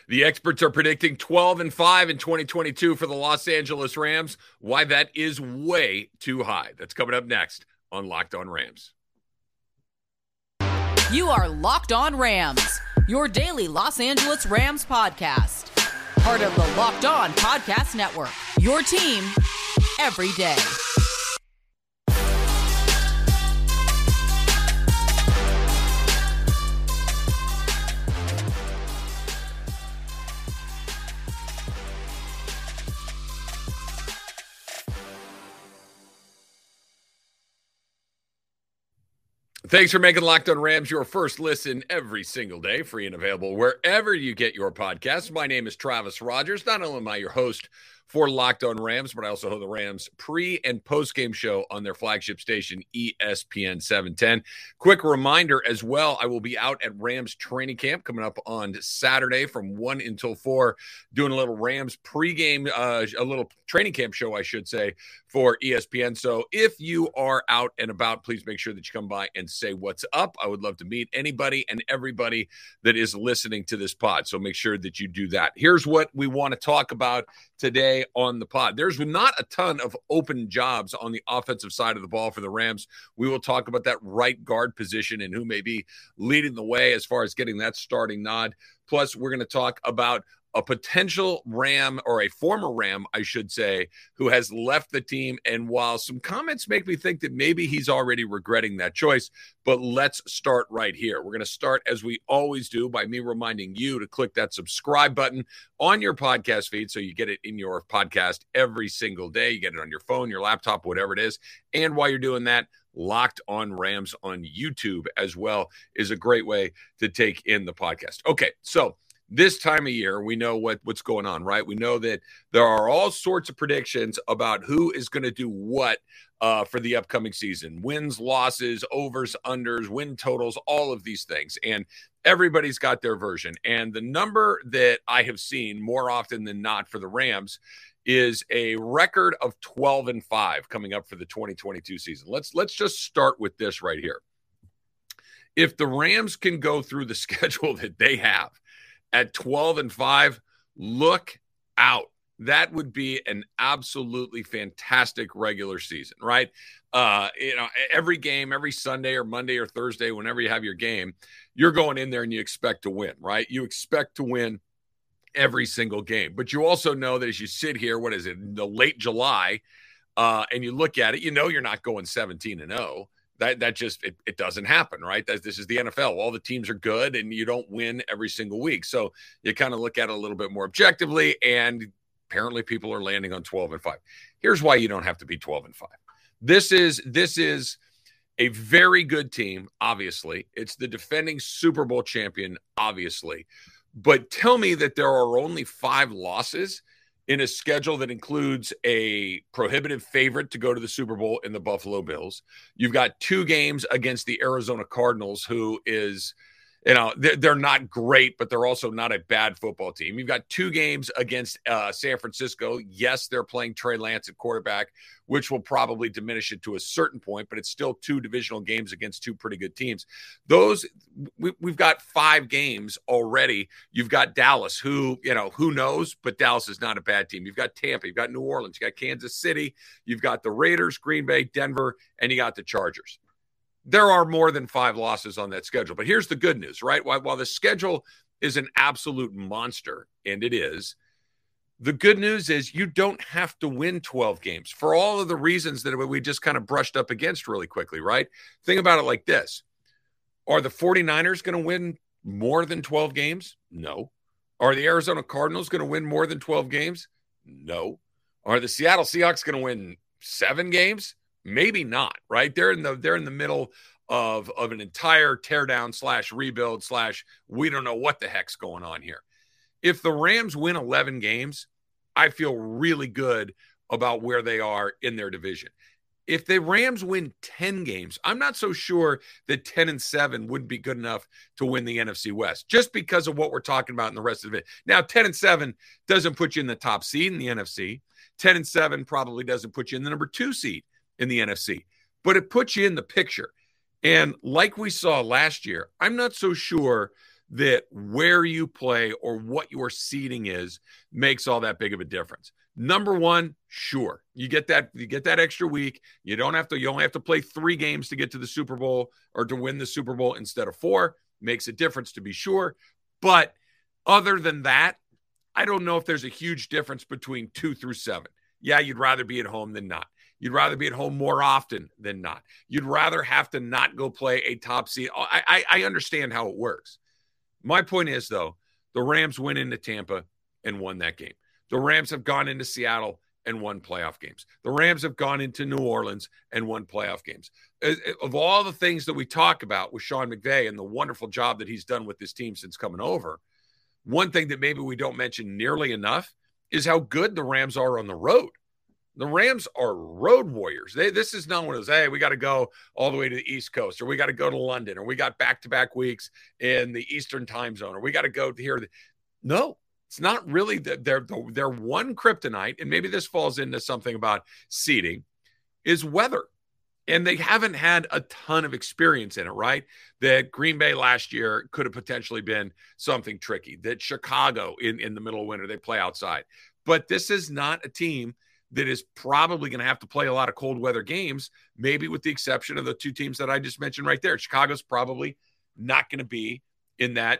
The experts are predicting 12-5 in 2022 for the Los Angeles Rams. Why that is way too high. That's coming up next on Locked On Rams. You are Locked On Rams, your daily Los Angeles Rams podcast. Part of the Locked On Podcast Network, your team every day. Thanks for making Locked On Rams your first listen every single day, free and available wherever you get your podcasts. My name is Travis Rogers. Not only am I your host for Locked On Rams, but I also host the Rams pre- and post-game show on their flagship station, ESPN 710. Quick reminder as well, I will be out at Rams training camp coming up on Saturday from 1 until 4, doing a little Rams pregame, a little training camp show, I should say, for ESPN. So if you are out and about, please make sure that you come by and say what's up. I would love to meet anybody and everybody that is listening to this pod. So make sure that you do that. Here's what we want to talk about today on the pod. There's not a ton of open jobs on the offensive side of the ball for the Rams. We will talk about that right guard position and who may be leading the way as far as getting that starting nod. Plus, we're going to talk about a potential Ram, or a former Ram, I should say, who has left the team. And while some comments make me think that maybe he's already regretting that choice, but let's start right here. We're going to start, as we always do, by me reminding you to click that subscribe button on your podcast feed so you get it in your podcast every single day. You get it on your phone, your laptop, whatever it is. And while you're doing that, Locked On Rams on YouTube as well is a great way to take in the podcast. Okay, so this time of year, we know what's going on, right? We know that there are all sorts of predictions about who is going to do what for the upcoming season. Wins, losses, overs, unders, win totals, all of these things. And everybody's got their version. And the number that I have seen more often than not for the Rams is a record of 12-5 coming up for the 2022 season. Let's just start with this right here. If the Rams can go through the schedule that they have at 12-5, look out. That would be an absolutely fantastic regular season, right? Every game, every Sunday or Monday or Thursday, whenever you have your game, you're going in there and you expect to win, right? You expect to win every single game. But you also know that as you sit here, in the late July, and you look at it, you know you're not going 17-0. That just it doesn't happen, right? This is the NFL. All the teams are good, and you don't win every single week. So you kind of look at it a little bit more objectively, and apparently people are landing on 12-5. Here's why you don't have to be 12-5. This is a very good team, obviously. It's the defending Super Bowl champion, obviously. But tell me that there are only 5 losses in a schedule that includes a prohibitive favorite to go to the Super Bowl in the Buffalo Bills. You've got 2 games against the Arizona Cardinals, who is, they're not great, but they're also not a bad football team. You've got 2 games against San Francisco. Yes, they're playing Trey Lance at quarterback, which will probably diminish it to a certain point, but it's still 2 divisional games against 2 pretty good teams. We've got 5 games already. You've got Dallas, who knows, but Dallas is not a bad team. You've got Tampa, you've got New Orleans, you got Kansas City, you've got the Raiders, Green Bay, Denver, and you got the Chargers. There are more than 5 losses on that schedule. But here's the good news, right? While the schedule is an absolute monster, and it is, the good news is you don't have to win 12 games for all of the reasons that we just kind of brushed up against really quickly, right? Think about it like this. Are the 49ers going to win more than 12 games? No. Are the Arizona Cardinals going to win more than 12 games? No. Are the Seattle Seahawks going to win 7 games? Maybe not, right? They're in the middle of an entire teardown / rebuild / we don't know what the heck's going on here. If the Rams win 11 games, I feel really good about where they are in their division. If the Rams win 10 games, I'm not so sure that 10-7 wouldn't be good enough to win the NFC West, just because of what we're talking about in the rest of it. Now, 10-7 doesn't put you in the top seed in the NFC. 10-7 probably doesn't put you in the number 2 seed in the NFC, but it puts you in the picture. And like we saw last year, I'm not so sure that where you play or what your seeding is makes all that big of a difference. Number one, sure, you get that extra week. You only have to play 3 games to get to the Super Bowl or to win the Super Bowl instead of 4. Makes a difference, to be sure. But other than that, I don't know if there's a huge difference between 2 through 7. Yeah, you'd rather be at home than not. You'd rather be at home more often than not. You'd rather have to not go play a top seed. I understand how it works. My point is, though, the Rams went into Tampa and won that game. The Rams have gone into Seattle and won playoff games. The Rams have gone into New Orleans and won playoff games. Of all the things that we talk about with Sean McVay and the wonderful job that he's done with this team since coming over, one thing that maybe we don't mention nearly enough is how good the Rams are on the road. The Rams are road warriors. This is not one of those, hey, we got to go all the way to the East Coast, or we got to go to London, or we got back-to-back weeks in the Eastern time zone, or we got to go here. No, it's not really. Their one kryptonite, and maybe this falls into something about seeding, is weather. And they haven't had a ton of experience in it, right? That Green Bay last year could have potentially been something tricky. That Chicago in the middle of winter, they play outside. But this is not a team that is probably going to have to play a lot of cold weather games, maybe with the exception of the 2 teams that I just mentioned right there. Chicago's probably not going to be in that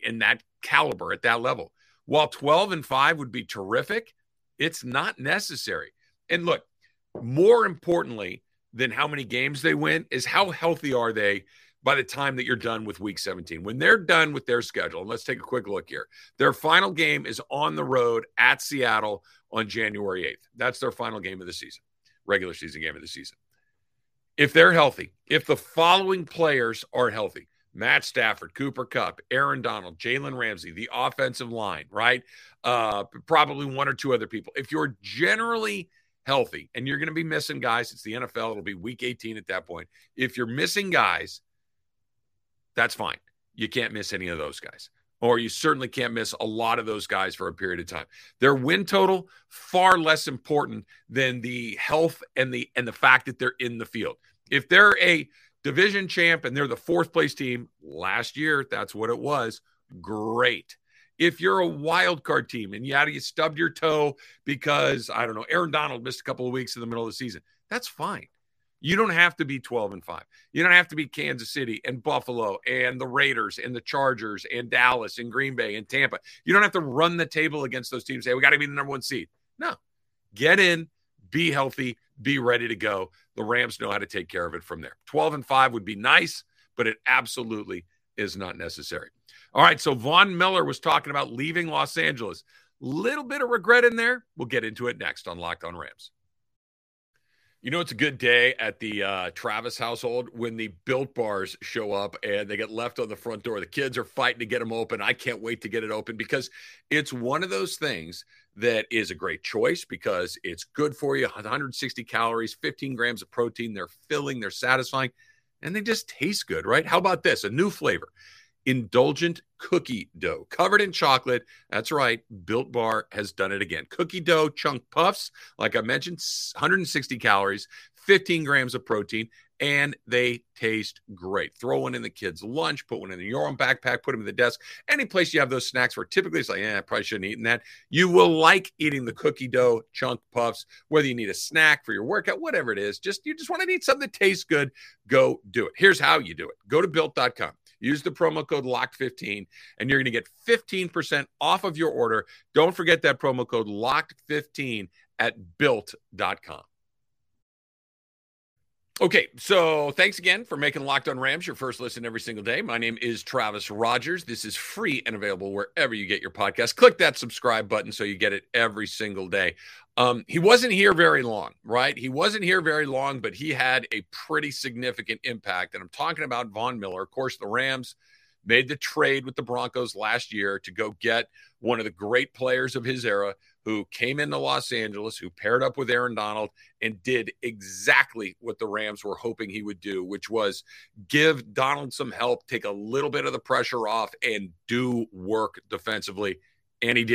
caliber at that level. While 12-5 would be terrific, it's not necessary. And look, more importantly than how many games they win is how healthy are they by the time that you're done with week 17. When they're done with their schedule, and let's take a quick look here. Their final game is on the road at Seattle on January 8th. That's their final game of the season, regular season game of the season. If they're healthy, if the following players are healthy, Matt Stafford, Cooper Kupp, Aaron Donald, Jalen Ramsey, the offensive line, right? Probably 1 or 2 other people. If you're generally healthy, and you're going to be missing guys, it's the NFL, it'll be week 18 at that point. If you're missing guys, that's fine. You can't miss any of those guys. Or you certainly can't miss a lot of those guys for a period of time. Their win total, far less important than the health and the fact that they're in the field. If they're a division champ and they're the 4th place team, last year, that's what it was, great. If you're a wild card team and you stubbed your toe because, I don't know, Aaron Donald missed a couple of weeks in the middle of the season, that's fine. You don't have to be 12-5. You don't have to be Kansas City and Buffalo and the Raiders and the Chargers and Dallas and Green Bay and Tampa. You don't have to run the table against those teams and say, we got to be the number 1 seed. No. Get in, be healthy, be ready to go. The Rams know how to take care of it from there. 12-5 would be nice, but it absolutely is not necessary. All right, so Von Miller was talking about leaving Los Angeles. Little bit of regret in there. We'll get into it next on Locked On Rams. You know, it's a good day at the Travis household when the Built Bars show up and they get left on the front door. The kids are fighting to get them open. I can't wait to get it open because it's one of those things that is a great choice because it's good for you. 160 calories, 15 grams of protein. They're filling, they're satisfying, and they just taste good, right? How about this? A new flavor. Indulgent cookie dough covered in chocolate. That's right. Built Bar has done it again. Cookie dough chunk puffs, like I mentioned, 160 calories, 15 grams of protein, and they taste great. Throw one in the kids' lunch, put one in your own backpack, put them in the desk. Any place you have those snacks where typically it's like, I probably shouldn't have eaten that. You will like eating the cookie dough chunk puffs, whether you need a snack for your workout, whatever it is. You just want to eat something that tastes good, go do it. Here's how you do it. Go to Built.com. Use the promo code LOCKED15, and you're going to get 15% off of your order. Don't forget that promo code LOCKED15 at Built.com. Okay, so thanks again for making Locked On Rams your first listen every single day. My name is Travis Rogers. This is free and available wherever you get your podcast. Click that subscribe button so you get it every single day. He wasn't here very long, right? He wasn't here very long, but he had a pretty significant impact. And I'm talking about Von Miller. Of course, the Rams made the trade with the Broncos last year to go get one of the great players of his era who came into Los Angeles, who paired up with Aaron Donald and did exactly what the Rams were hoping he would do, which was give Donald some help, take a little bit of the pressure off, and do work defensively. And he did.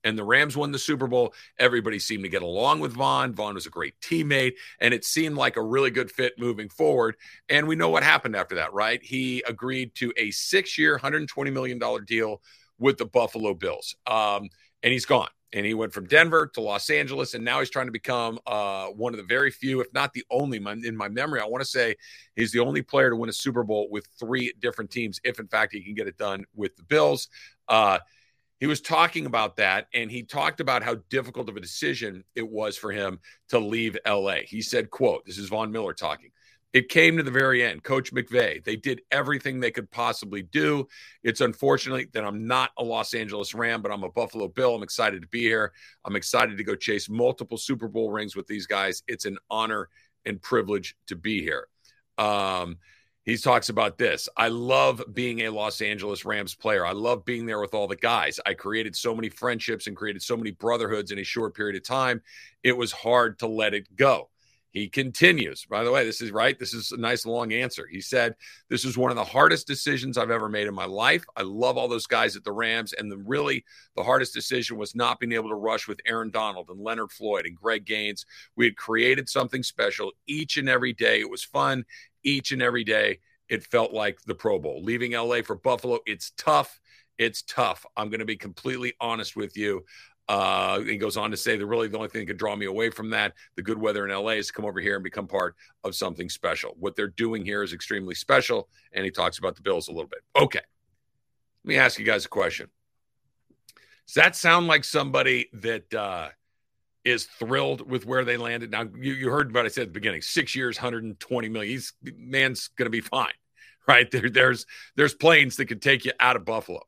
and the Rams won the Super Bowl. Everybody seemed to get along with Von. Von was a great teammate, and it seemed like a really good fit moving forward. And we know what happened after that, right? He agreed to a 6-year, $120 million deal with the Buffalo Bills. And he's gone. And he went from Denver to Los Angeles, and now he's trying to become one of the very few, if not the only, in my memory, I want to say he's the only player to win a Super Bowl with 3 different teams, if in fact he can get it done with the Bills. He was talking about that, and he talked about how difficult of a decision it was for him to leave L.A. He said, quote, this is Von Miller talking, "It came to the very end. Coach McVay, they did everything they could possibly do. It's unfortunate that I'm not a Los Angeles Ram, but I'm a Buffalo Bill. I'm excited to be here. I'm excited to go chase multiple Super Bowl rings with these guys. It's an honor and privilege to be here." He talks about this. "I love being a Los Angeles Rams player. I love being there with all the guys. I created so many friendships and created so many brotherhoods in a short period of time. It was hard to let it go." He continues, by the way, this is a nice long answer. He said, "This is one of the hardest decisions I've ever made in my life. I love all those guys at the Rams. And the hardest decision was not being able to rush with Aaron Donald and Leonard Floyd and Greg Gaines. We had created something special each and every day. It was fun. Each and every day, it felt like the Pro Bowl. Leaving LA for Buffalo, it's tough. It's tough. I'm going to be completely honest with you." He goes on to say the only thing that could draw me away from that, the good weather in LA, is to come over here and become part of something special. What they're doing here is extremely special. And he talks about the Bills a little bit. Okay. Let me ask you guys a question. Does that sound like somebody that is thrilled with where they landed? Now, you heard what I said at the beginning, 6 years, $120 million. Man's going to be fine, right? There's planes that can take you out of Buffalo.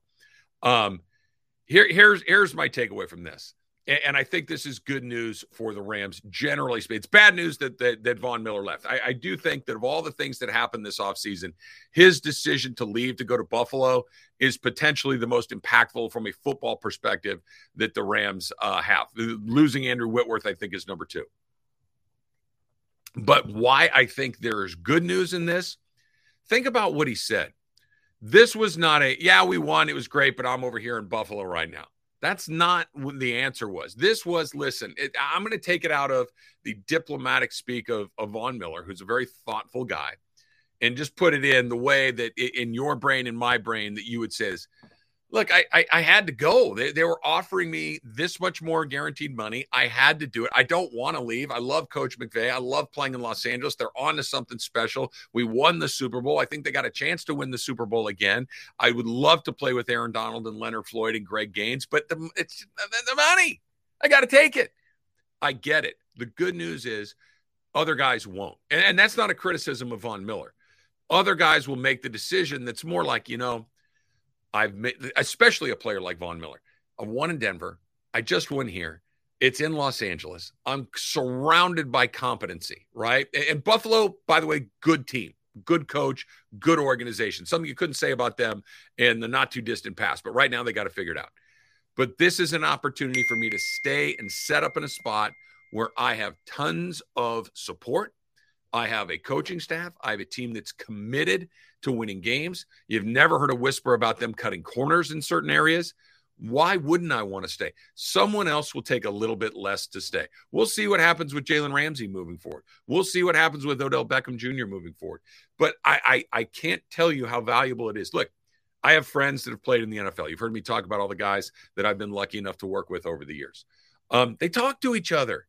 Here's my takeaway from this. And I think this is good news for the Rams generally. It's bad news that Von Miller left. I do think that of all the things that happened this offseason, his decision to leave to go to Buffalo is potentially the most impactful from a football perspective that the Rams have. Losing Andrew Whitworth, I think, is number 2. But why I think there is good news in this, think about what he said. This was not we won, it was great, but I'm over here in Buffalo right now. That's not what the answer was. This was, listen, I'm going to take it out of the diplomatic speak of Von Miller, who's a very thoughtful guy, and just put it in the way that in your brain and my brain that you would say is, look, I had to go. They were offering me this much more guaranteed money. I had to do it. I don't want to leave. I love Coach McVay. I love playing in Los Angeles. They're on to something special. We won the Super Bowl. I think they got a chance to win the Super Bowl again. I would love to play with Aaron Donald and Leonard Floyd and Greg Gaines, but it's the money. I got to take it. I get it. The good news is other guys won't. And that's not a criticism of Von Miller. Other guys will make the decision that's more like, I've made, especially a player like Von Miller. I won in Denver. I just won here. It's in Los Angeles. I'm surrounded by competency, right? And Buffalo, by the way, good team, good coach, good organization. Something you couldn't say about them in the not too distant past, but right now they got to figure it out. But this is an opportunity for me to stay and set up in a spot where I have tons of support. I have a coaching staff. I have a team that's committed to winning games. You've never heard a whisper about them cutting corners in certain areas. Why wouldn't I want to stay? Someone else will take a little bit less to stay. We'll see what happens with Jalen Ramsey moving forward. We'll see what happens with Odell Beckham Jr. moving forward. But I can't tell you how valuable it is. Look, I have friends that have played in the NFL. You've heard me talk about all the guys that I've been lucky enough to work with over the years. They talk to each other.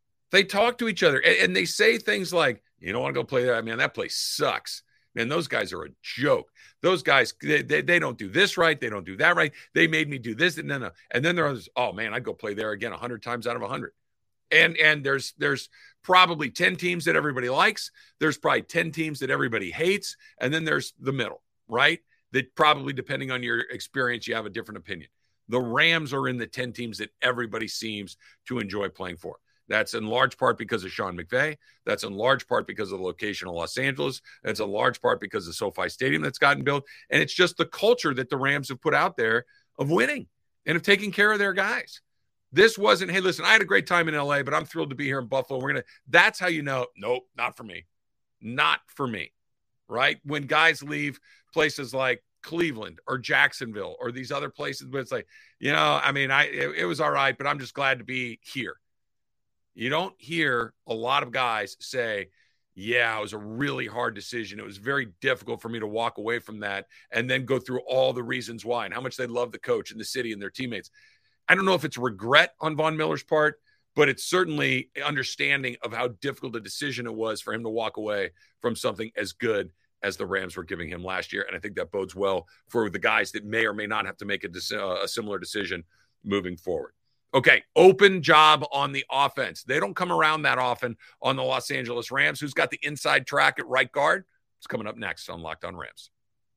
And they say things like, you don't want to go play there. Man, that place sucks. Man, those guys are a joke. Those guys, they don't do this right. They don't do that right. They made me do this. And then there are others, oh, man, I'd go play there again 100 times out of 100. And there's probably 10 teams that everybody likes. There's probably 10 teams that everybody hates. And then there's the middle, right? That probably, depending on your experience, you have a different opinion. The Rams are in the 10 teams that everybody seems to enjoy playing for. That's in large part because of Sean McVay. That's in large part because of the location of Los Angeles. That's in large part because of SoFi Stadium that's gotten built. And it's just the culture that the Rams have put out there of winning and of taking care of their guys. This wasn't, hey, listen, I had a great time in LA, but I'm thrilled to be here in Buffalo. That's how you know, nope, not for me. Not for me, right? When guys leave places like Cleveland or Jacksonville or these other places, but it's like, it was all right, but I'm just glad to be here. You don't hear a lot of guys say, yeah, it was a really hard decision. It was very difficult for me to walk away from that and then go through all the reasons why and how much they love the coach and the city and their teammates. I don't know if it's regret on Von Miller's part, but it's certainly understanding of how difficult a decision it was for him to walk away from something as good as the Rams were giving him last year. And I think that bodes well for the guys that may or may not have to make a similar decision moving forward. Okay, open job on the offense. They don't come around that often on the Los Angeles Rams. Who's got the inside track at right guard? It's coming up next on Locked On Rams.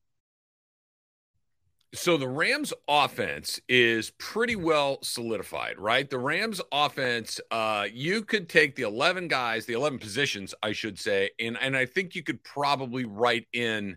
So the Rams offense is pretty well solidified, right? The Rams offense, you could take the 11 guys, the 11 positions, I should say, and I think you could probably write in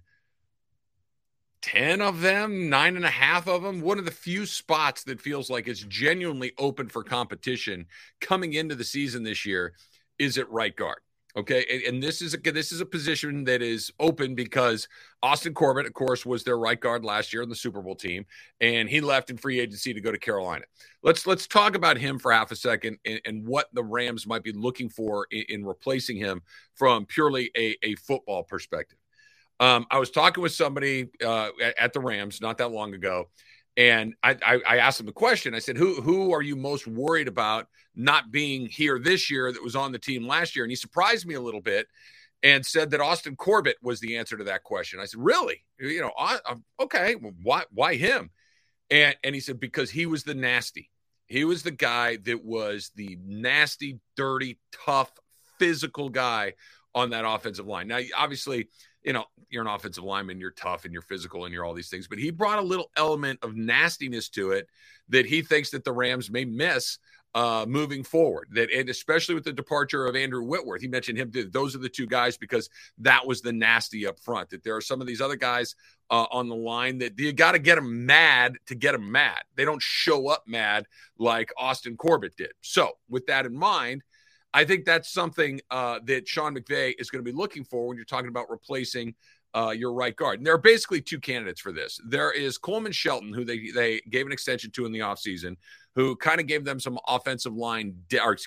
10 of them, 9.5 of them. One of the few spots that feels like it's genuinely open for competition coming into the season this year is at right guard. Okay, and this is a position that is open because Austin Corbett, of course, was their right guard last year in the Super Bowl team, and he left in free agency to go to Carolina. Let's talk about him for half a second and what the Rams might be looking for in replacing him from purely a football perspective. I was talking with somebody at the Rams not that long ago, and I asked him the question. I said, who are you most worried about not being here this year that was on the team last year? And he surprised me a little bit and said that Austin Corbett was the answer to that question. I said, really? Okay, well, why him? And he said, because he was the nasty. He was the guy that was the nasty, dirty, tough, physical guy on that offensive line. Now, obviously, you're an offensive lineman, you're tough and you're physical and you're all these things, but he brought a little element of nastiness to it that he thinks that the Rams may miss moving forward. And especially with the departure of Andrew Whitworth, he mentioned him. Those are the two guys because that was the nasty up front. That there are some of these other guys on the line that you got to get them mad to get them mad. They don't show up mad like Austin Corbett did. So with that in mind, I think that's something that Sean McVay is going to be looking for when you're talking about replacing your right guard. And there are basically two candidates for this. There is Coleman Shelton, who they gave an extension to in the offseason, who kind of gave them some offensive line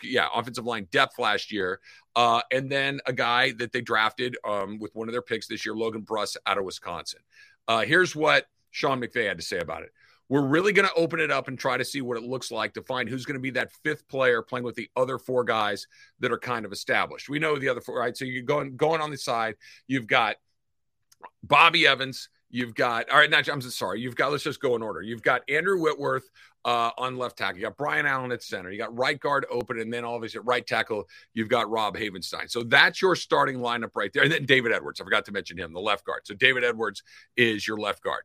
depth last year. And then a guy that they drafted with one of their picks this year, Logan Bruss out of Wisconsin. Here's what Sean McVay had to say about it. We're really going to open it up and try to see what it looks like to find who's going to be that fifth player playing with the other four guys that are kind of established. We know the other four, right? So you're going on the side. You've got Bobby Evans. You've got, let's just go in order. You've got Andrew Whitworth on left tackle. You got Brian Allen at center. You got right guard open. And then obviously at right tackle, you've got Rob Havenstein. So that's your starting lineup right there. And then David Edwards. I forgot to mention him, the left guard. So David Edwards is your left guard.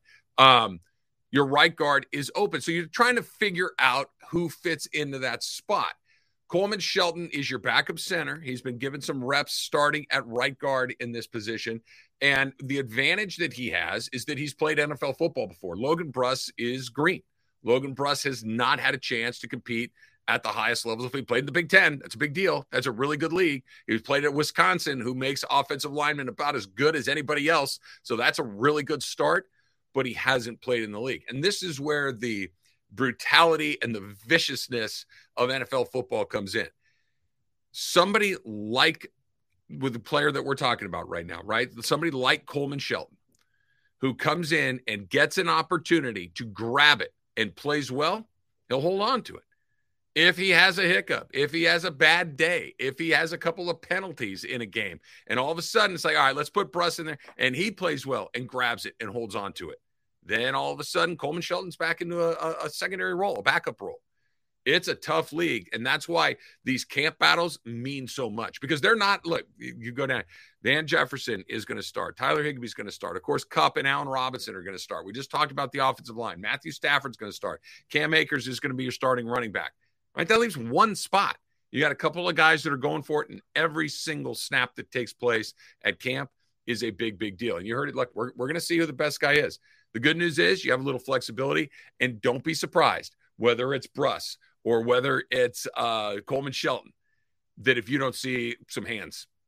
Your right guard is open. So you're trying to figure out who fits into that spot. Coleman Shelton is your backup center. He's been given some reps starting at right guard in this position. And the advantage that he has is that he's played NFL football before. Logan Bruss is green. Logan Bruss has not had a chance to compete at the highest levels. If he played in the Big Ten, that's a big deal. That's a really good league. He played at Wisconsin, who makes offensive linemen about as good as anybody else. So that's a really good start. But he hasn't played in the league. And this is where the brutality and the viciousness of NFL football comes in. Somebody like with the player that we're talking about right now, right? Somebody like Coleman Shelton, who comes in and gets an opportunity to grab it and plays well, he'll hold on to it. If he has a hiccup, if he has a bad day, if he has a couple of penalties in a game, and all of a sudden it's like, all right, let's put Bruss in there, and he plays well and grabs it and holds on to it. Then all of a sudden, Coleman Shelton's back into a secondary role, a backup role. It's a tough league, and that's why these camp battles mean so much because they're not – look, you go down. Van Jefferson is going to start. Tyler Higbee's going to start. Of course, Kupp and Allen Robinson are going to start. We just talked about the offensive line. Matthew Stafford's going to start. Cam Akers is going to be your starting running back. Right, that leaves one spot. You got a couple of guys that are going for it, and every single snap that takes place at camp is a big, big deal. And you heard it. Look, we're going to see who the best guy is. The good news is you have a little flexibility, and don't be surprised whether it's Bruss or whether it's Coleman Shelton, that if you don't see some hands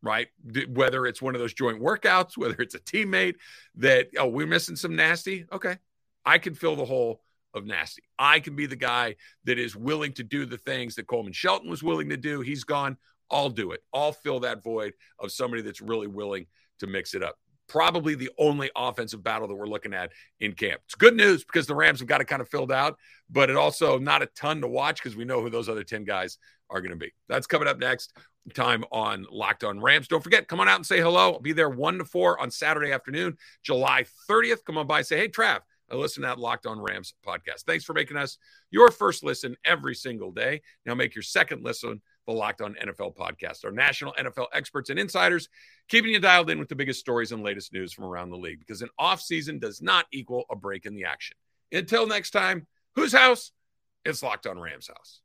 right? Whether it's one of those joint workouts, whether it's a teammate that, oh, we're missing some nasty. Okay. I can fill the hole of nasty. I can be the guy that is willing to do the things that Coleman Shelton was willing to do. He's gone. I'll do it. I'll fill that void of somebody that's really willing to mix it up. Probably the only offensive battle that we're looking at in camp. It's good news because the Rams have got it kind of filled out, but it also not a ton to watch because we know who those other 10 guys are going to be. That's coming up next time on Locked On Rams. Don't forget, come on out and say hello. I'll be there 1 to 4 on Saturday afternoon, July 30th. Come on by and say, hey, Trav, I listen to that Locked On Rams podcast. Thanks for making us your first listen every single day. Now make your second listen the Locked On NFL podcast. Our national NFL experts and insiders keeping you dialed in with the biggest stories and latest news from around the league, because an off season does not equal a break in the action. Until next time, whose house? It's Locked On Rams house.